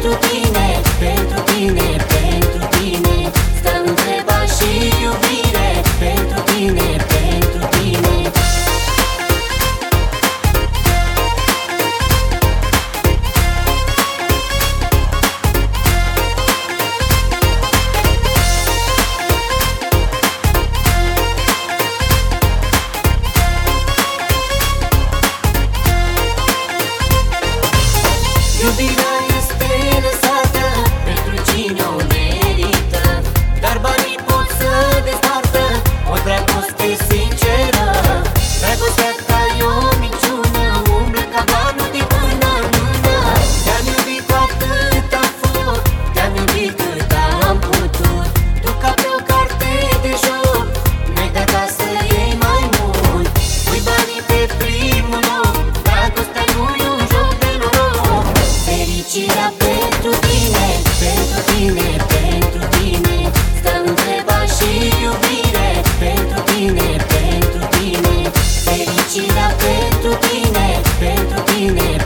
pentru tine, pentru tine, pentru tine. Stă întreba și iubire pentru tine, pentru tine. Iubirea este lăsată pentru cine o merită, dar banii pot să despartă o dragoste sinceră. Dragostea ta e o minciună, umblă ca banul din mână în mână. Te-am iubit cu atâta foc, te-am iubit cât am putut. Tu ca pe o carte de joc mi-ai dat ca să iei mai mult. Pui banii pe primul loc, dragostea nu e un joc de noroc. Fericirea pentru tine, pentru tine, pentru tine. Stă întreba și iubire pentru tine, pentru tine. Fericirea pentru tine, pentru tine.